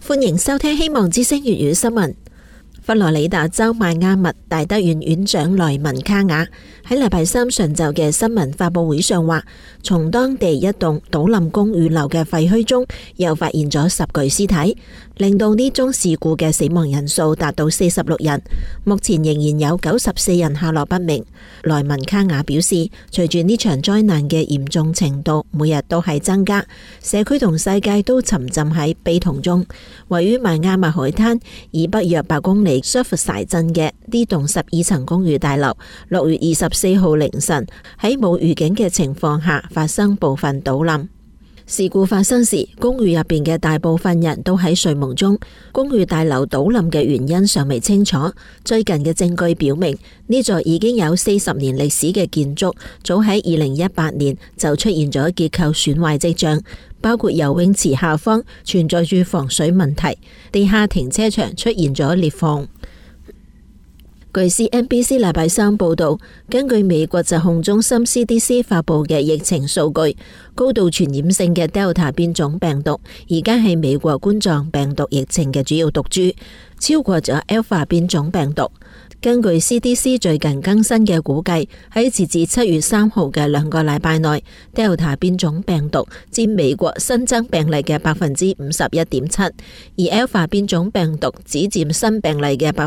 歡迎收聽希望之聲粵語新聞。佛羅里達州邁阿密大德院院長萊文卡瓦喺禮拜三上晝嘅新聞發佈會上話，從當地一棟倒冧公寓樓嘅廢墟中又發現咗10具屍體，令到呢宗事故嘅死亡人數達到46人，目前仍然有94人下落不明。萊文卡瓦表示，隨住呢場災難嘅嚴重程度每日都係增加，社區同世界都沉浸喺悲痛中。位於邁阿密海灘以北約8公里Surfside鎮嘅呢棟12層公寓大樓6月24號凌晨喺冇預警嘅情況下發生部分倒冧。事故發生時，公寓入邊嘅大部分人都喺睡夢中。公寓大樓倒冧嘅原因尚未清楚。最近嘅證據表明，呢座已經有40年歷史嘅建築，早喺2018年就出現咗結構損壞跡象，包括游泳池下方存在住防水問題，地下停車場出現咗裂縫。據 CNBC 禮拜三報道，根據美國疾控中心 CDC 發佈嘅疫情數據，高度傳染性嘅 Delta 變種病毒而家係美國冠狀病毒疫情嘅主要毒株，超過咗 Alpha 變種病毒。根據 CDC 最近更新嘅估計，喺截至7月3號嘅2個禮拜內 ，Delta 變種病毒佔美國新增病例嘅 51.7%， 而 Alpha 變種病毒只佔新病例嘅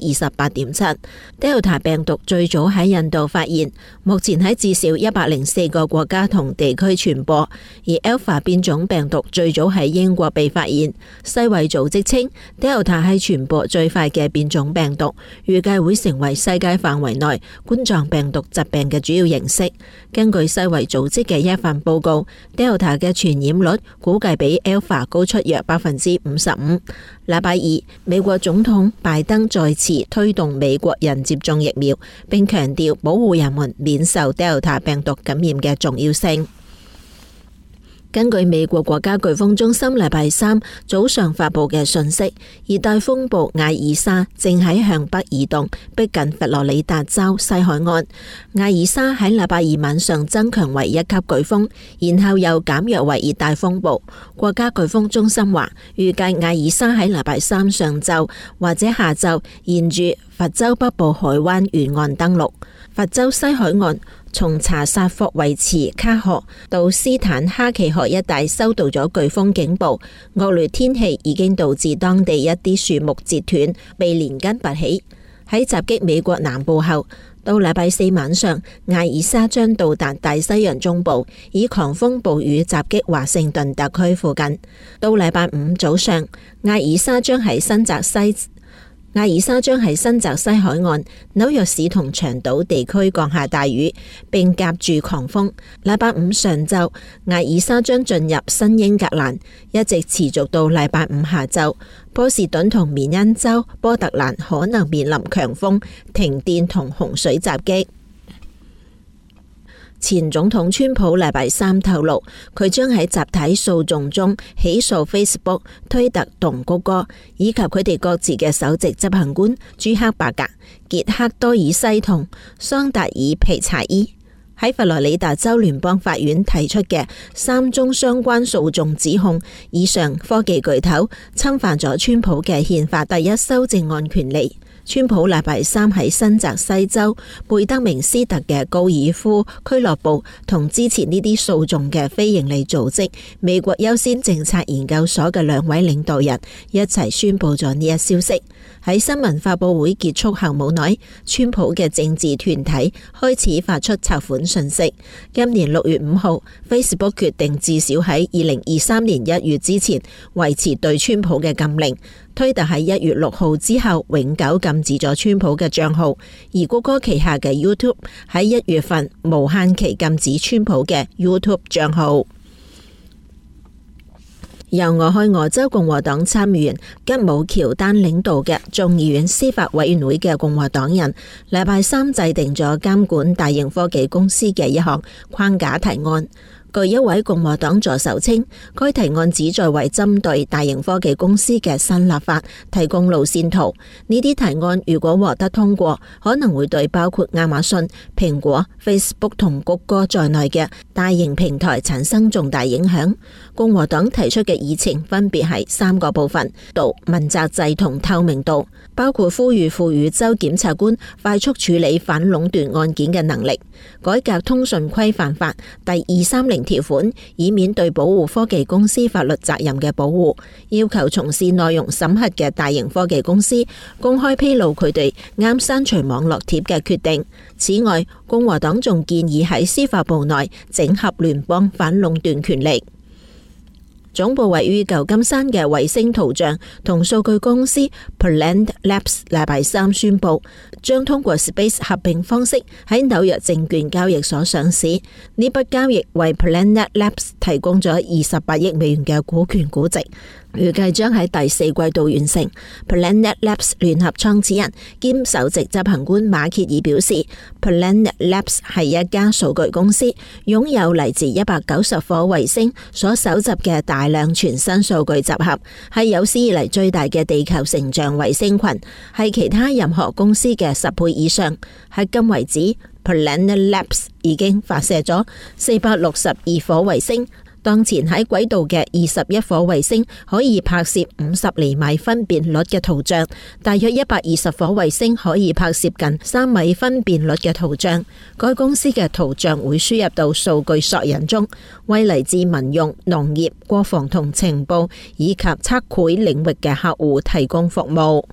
28.7%。Delta 病毒最早喺印度發現，目前喺至少104個國家同地區傳播，而 Alpha 變種病毒最早喺英國被發現。世衛組織稱 Delta 係傳播最快嘅變種病毒，預計會成為世界範圍內冠狀病毒疾病嘅主要形式。根據世衛組織嘅一份報告， Delta 嘅傳染率估計比 Alpha 高出約 55%。禮拜二，美國總統拜登再次推動美國人接種疫苗，並強調保護人們免受 Delta 病毒感染嘅重要性。根據美國國家颶風中心禮拜三早上發佈嘅訊息，熱帶風暴艾爾莎正喺向北移動，逼近佛羅里達州西海岸。艾爾莎喺禮拜二晚上增強為1級颶風，然後又減弱為熱帶風暴。國家颶風中心話，預計艾爾莎喺禮拜三上晝或者下晝沿住佛州北部海灣沿岸登陸。佛州西海岸從查薩霍維茨卡河到斯坦哈奇河一帶收到咗颶風警報，惡劣天氣已經導致當地一啲樹木折斷，被連根拔起。喺襲擊美國南部後，到禮拜四晚上，艾爾莎將到達大西洋中部，以狂風暴雨襲擊華盛頓特區附近。到禮拜五早上，艾爾莎將喺新澤西海岸、紐約市同長島地區降下大雨，並夾住狂風。禮拜五上晝，艾爾莎將進入新英格蘭，一直持續到禮拜五下晝。波士頓同緬因州波特蘭可能面臨強風、停電同洪水襲擊。前總統川普禮拜三透露，佢將喺集體訴訟中起訴 Facebook、推特同谷歌，以及佢哋各自嘅首席執行官朱克伯格、傑克多爾西同桑達爾皮查伊。喺佛羅里達州聯邦法院提出嘅3宗相關訴訟指控，以上科技巨頭侵犯咗川普嘅憲法第1修正案權利。川普禮拜三喺新澤西州貝德明斯特嘅高爾夫俱樂部同支持呢啲訴訟嘅非營利組織美國優先政策研究所嘅2位領導人一齊宣布咗呢一消息。喺新聞發佈會結束後冇耐，川普嘅政治團體開始發出籌款訊息。今年6月5號 Facebook 決定至少喺2023年1月之前維持對川普嘅禁令。推特喺1月6號之後永久禁止咗川普嘅賬號，而谷歌旗下嘅 YouTube 喺1月份無限期禁止川普嘅 YouTube 賬號。由俄亥俄州共和黨參議員吉姆喬丹領導嘅眾議院司法委員會嘅共和黨人，禮拜三制定咗監管大型科技公司嘅一項框架提案。 據一位共和黨助手稱，該提案旨在為針對大型科技公司嘅新立法提供路線圖。呢啲提案如果獲得通過，可能會對包括亞馬遜、蘋果、Facebook 同谷歌在內嘅大型平台產生重大影響。共和黨提出嘅議程分別係3個部分：問責制同透明度，包括呼籲賦予州檢察官快速處理反壟斷案件嘅能力；改革通訊規範法第230條款，以免對保護科技公司法律責任嘅保護；要求從事內容審核嘅大型科技公司公開披露佢哋啱刪除網絡貼嘅決定。此外，共和黨仲建議喺司法部內整合聯邦反壟斷權力。總部位於舊金山嘅衛星圖像同數據公司 Planet Labs 禮拜三宣布，將通過 Space 合併方式喺紐約證券交易所上市。呢筆交易為 Planet Labs 提供咗28億美元嘅股權估值，預計將喺第4季度完成。Planet Labs 聯合創始人兼首席執行官馬歇爾表示， Planet Labs 係一家數據公司，擁有嚟自190顆衛星所搜集嘅大量全新數據集合，係有史以嚟最大嘅地球成像衛星群，係其他任何公司嘅10倍以上。喺今為止， Planet Labs 已經發射咗462顆衛星。當前喺軌道嘅21顆衛星可以拍攝50厘米分辨率嘅圖像，大約120顆衛星可以拍攝近3米分辨率嘅圖像。該公司嘅圖像會輸入到數據索引中，為嚟自民用、農業、國防同情報以及測繪領域嘅客戶提供服務。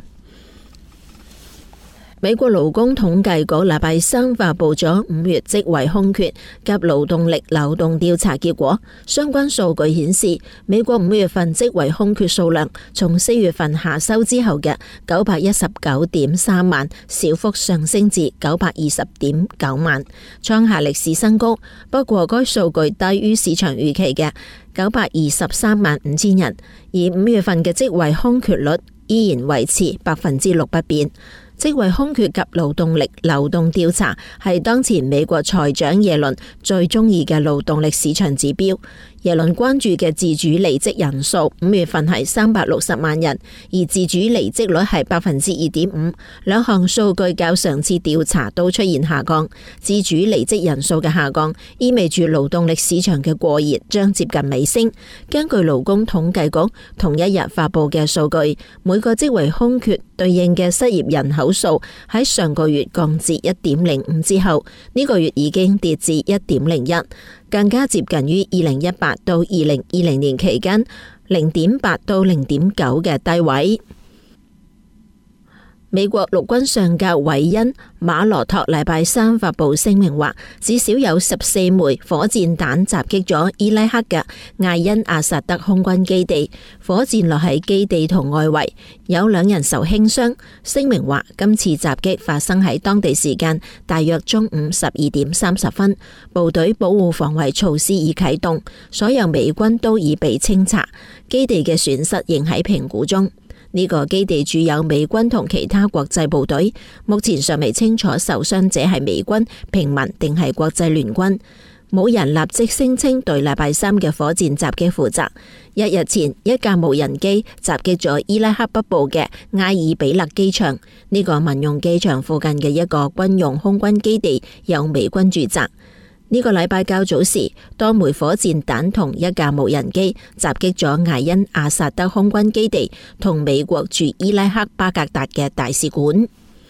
美國勞工統計局禮拜三發佈咗5月職位空缺及勞動力流動調查結果，相關數據顯示，美國5月份職位空缺數量從4月份下收之後嘅919.3萬小幅上升至920.9萬，創下歷史新高。不過該數據低於市場預期嘅923萬5千人，而5月份嘅職位空缺率依然維持6%不變。職位空缺及勞動力流動調查係當前美國財長耶倫最中意嘅勞動力市場指標。耶倫關注嘅自主離職人數5月份係360萬人，而自主離職率係2.5%，兩項數據較上次調查都出現下降。自主離職人數嘅下降意味住勞動力市場嘅過熱將接近尾聲。根據勞工統計局同一日發佈嘅數據，每個職位空缺對應嘅失業人口數喺上個月降至 1.05 之後，呢個月已經跌至 1.01，更加接近於2018到2020年期間 0.8 到 0.9 嘅低位。美國陸軍上校韋恩馬羅托禮拜三發佈聲明話，至少有14枚火箭彈襲擊咗伊拉克嘅艾因阿薩德空軍基地，火箭落喺基地同外圍，有2人受輕傷。聲明話，今次襲擊發生喺當地時間大約中午12點30分，部隊保護防衛措施已啟動，所有美軍都已被清查，基地嘅損失仍喺評估中。呢個基地駐有美軍同其他國際部隊，目前尚未清楚受傷者係美軍、平民定係國際聯軍。冇人立即聲稱對禮拜三嘅火箭襲擊負責。1日前，一架無人機襲擊咗伊拉克北部嘅埃爾比勒機場，呢個民用機場附近嘅一個軍用空軍基地有美軍駐紮。呢個禮拜較早時，多枚火箭彈同一架無人機襲擊咗艾因阿薩德空軍基地同美國駐伊拉克巴格達嘅大使館。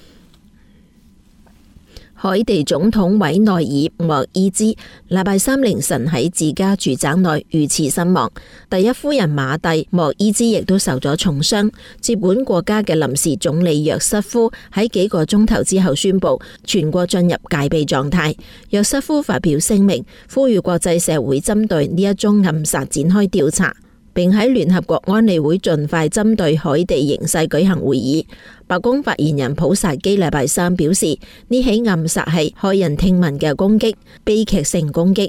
海地總統委內爾莫伊茲禮拜三凌晨喺自家住宅內遇刺身亡，第一夫人馬蒂莫伊茲亦都受咗重傷。接管國家嘅臨時總理約瑟夫喺幾個鐘頭之後宣布全國進入戒備狀態。約瑟夫發表聲明，呼籲國際社會針對呢一宗暗殺展開調查，並喺聯合國安理會盡快針對海地形勢舉行會議。白宮發言人普薩基禮拜三表示，呢起暗殺係駭人聽聞嘅攻擊，悲劇性攻擊。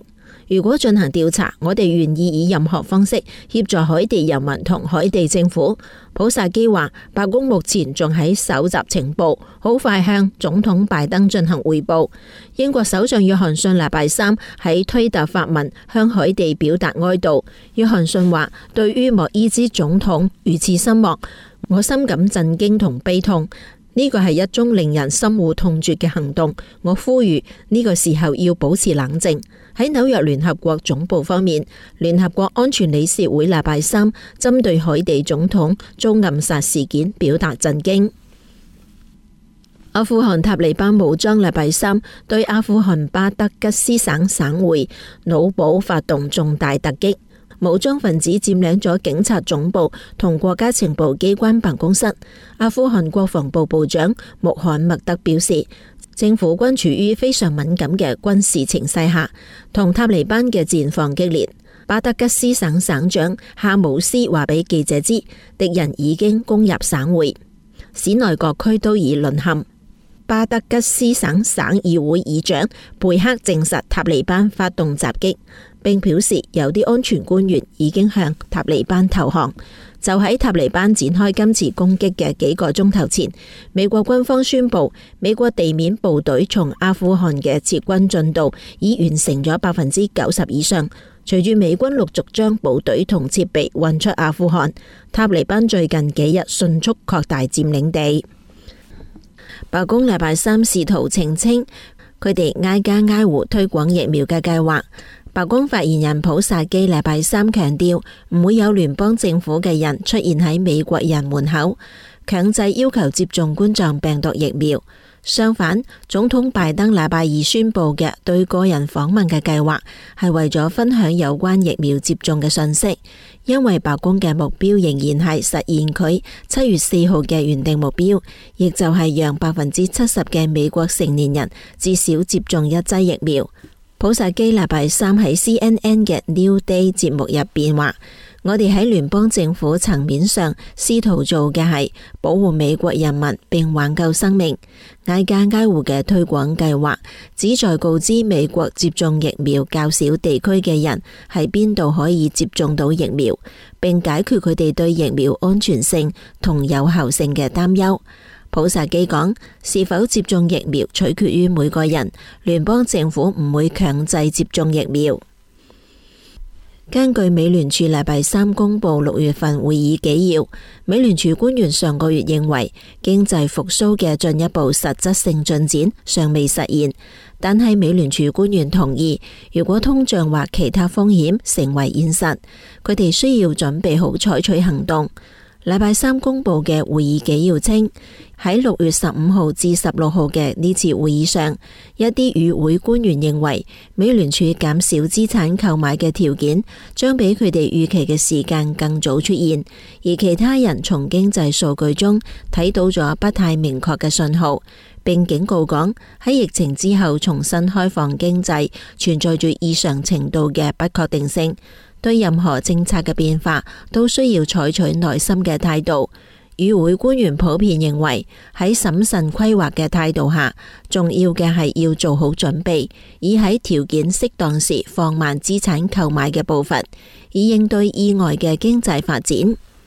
如果進行調查，我哋願意以任何方式協助海地人民同海地政府。普薩基話，白宮目前仲喺搜集情報，好快向總統拜登進行匯報。英國首相約翰遜禮拜三喺推特發文向海地表達哀悼。約翰遜話，對於莫伊茲總統遇刺身亡，我深感震驚同悲痛。呢個係一宗令人深惡痛絕嘅行動，我呼籲呢個時候要保持冷靜。喺紐約聯合國總部方面，聯合國安全理事會禮拜三針對海地總統遭暗殺事件表達震驚。阿富汗塔利班武裝禮拜三對阿富汗巴德吉斯省省會努堡發動重大突擊。武裝分子佔領咗警察總部同國家情報機關辦公室。阿富汗國防部部長穆罕默德表示，政府軍處於非常敏感嘅軍事情勢下，同塔利班嘅戰況激烈。巴德吉斯省省長夏姆斯話俾記者知，敵人已經攻入省會，市內各區都已淪陷。巴德吉斯省省議會議長貝克證實塔利班發動襲擊，並表示有啲安全官員已經向塔利班投降。就喺塔利班展開今次攻擊嘅幾個鐘頭前，美國軍方宣布，美國地面部隊從阿富汗嘅撤軍進度已完成咗90%以上。隨住美軍陸續將部隊同設備運出阿富汗，塔利班最近幾日迅速擴大佔領地。白宮禮拜三試圖澄清佢哋挨家挨戶推廣疫苗嘅計劃。白宮發言人普薩基禮拜三強調，唔會有聯邦政府嘅人出現喺美國人門口，強制要求接種冠狀病毒疫苗。相反，總統拜登禮拜二宣布嘅對個人訪問嘅計劃係為咗分享有關疫苗接種嘅信息，因為白宮嘅目標仍然係實現佢7月4號嘅原定目標，亦就係讓70%嘅美國成年人至少接種一劑疫苗。普薩基禮拜三喺 CNN 嘅 New Day 節目入邊話，我哋喺聯邦政府層面上試圖做嘅係保護美國人民並挽救生命。挨家挨戶嘅推廣計劃旨在告知美國接種疫苗較少地區嘅人喺邊度可以接種到疫苗，並解決佢哋對疫苗安全性同有效性嘅擔憂。普薩基講，是否接種疫苗取決於每個人，聯邦政府唔會強制接種疫苗。根據美聯儲禮拜三公布6月份會議紀要，美聯儲官員上個月認為經濟復甦嘅進一步實質性進展尚未實現，但係美聯儲官員同意，如果通脹或其他風險成為現實，佢哋需要準備好採取行動。禮拜三公布嘅會議紀要稱，喺6月15號至16號嘅呢次會議上，一啲與會官員認為美聯儲減少資產購買嘅條件將比佢哋預期嘅時間更早出現，而其他人從經濟數據中睇到咗不太明確嘅信號，並警告講，喺疫情之後重新開放經濟存在住異常程度嘅不確定性。對任何政策嘅變化都需要採取耐心嘅態度。與會官員普遍認為，喺審慎規劃嘅態度下，重要嘅係要做好準備，以喺條件適當時放慢資產購買嘅步伐，以應對意外嘅經濟發展。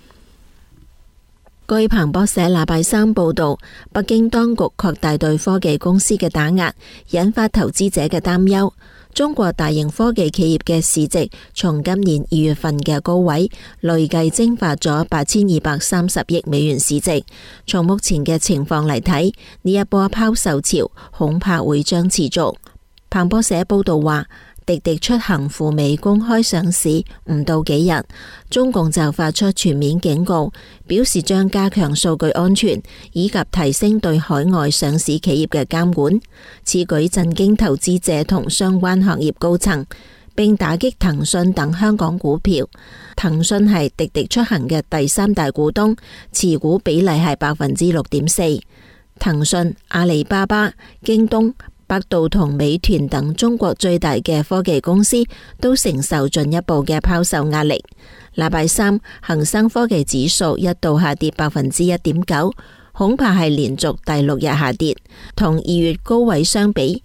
據彭博社禮拜三報道，北京當局擴大對科技公司嘅打壓，引發投資者嘅擔憂。中國大型科技企業嘅市值從今年2月份嘅高位累計蒸發咗8230億美元市值。從目前嘅情況嚟睇，呢一波拋售潮恐怕會將持續。彭博社報道話，滴滴出行赴美公開上市唔到幾日，中共就發出全面警告，表示將加強數據安全以及提升對海外上市企業嘅監管。此舉震驚投資者同相關行業高層，並打擊騰訊等香港股票。騰訊係滴滴出行嘅第3大股東，持股比例係6.4%。騰訊、阿里巴巴、京東、百度同美團等中國最大嘅科技公司都承受進一步嘅拋售壓力。禮拜三，恒生科技指數一度下跌1.9%，恐怕係連續第6日下跌。同2月高位相比，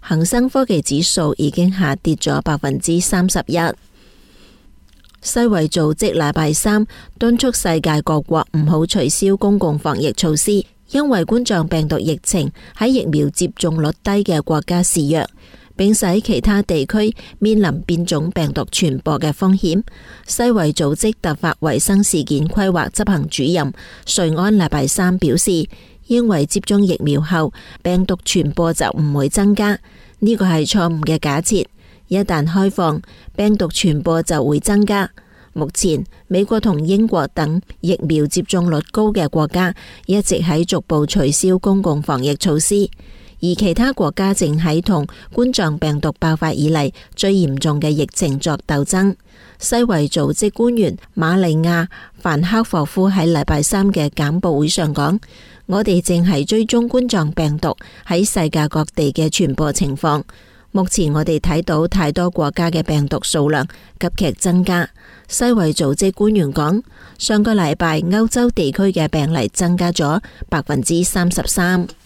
恒生科技指數已經下跌咗31%。世衛組織禮拜三敦促世界各國唔好取消公共防疫措施，因為冠狀病毒疫情喺疫苗接種率低嘅國家肆虐，並使其他地區面臨變種病毒傳播嘅風險。世衛組織突發衛生事件規劃執行主任瑞安禮拜三表示，認為接種疫苗後病毒傳播就唔會增加，呢個係錯誤嘅假設。一旦開放，病毒傳播就會增加。目前，美國同英國等疫苗接種率高嘅國家一直喺逐步取消公共防疫措施，而其他國家正喺同冠狀病毒爆發以嚟最嚴重嘅疫情作鬥爭。世衛組織官員瑪利亞·范克霍夫喺禮拜三嘅簡報會上講：我哋正係追蹤冠狀病毒喺世界各地嘅傳播情況。目前我哋睇到太多國家嘅病毒數量急劇增加。世衛組織官員講，上個禮拜歐洲地區嘅病例增加咗33%。